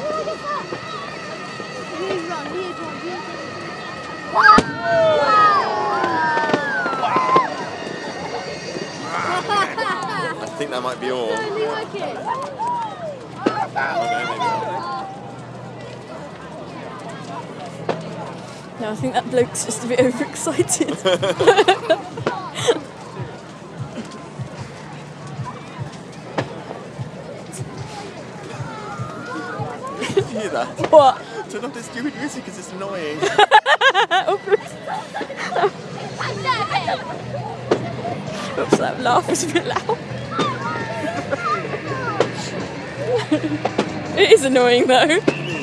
I think that might be all. No, I think that bloke's just a bit overexcited. Did you hear that? What? Turn off this stupid music because it's annoying. Oops, that laugh was a bit loud. It is annoying though.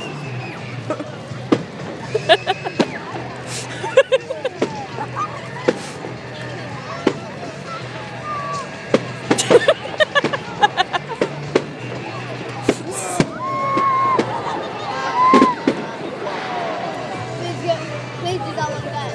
Please do that one again.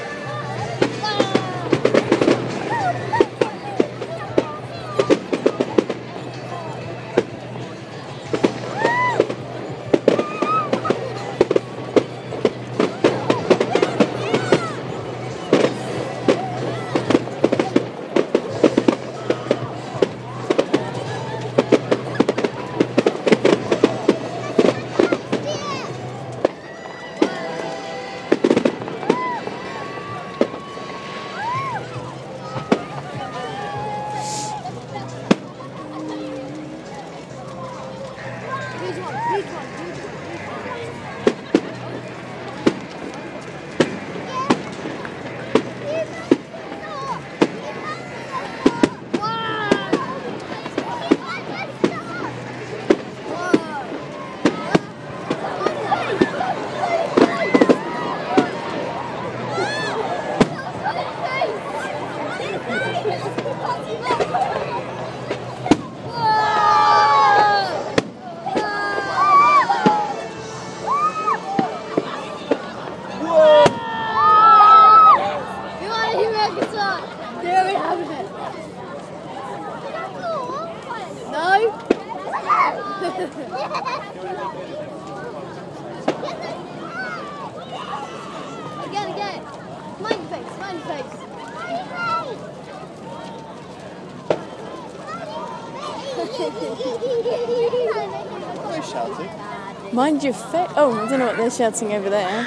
Again. Smiley face. They're shouting. Mind your face. Oh, I don't know what they're shouting over there.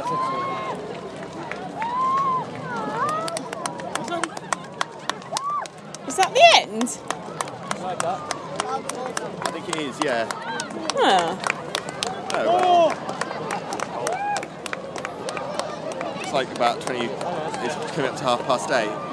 Is that the end? I think it is, yeah. Oh. Oh, well. It's like about 20, it's coming up to 8:30.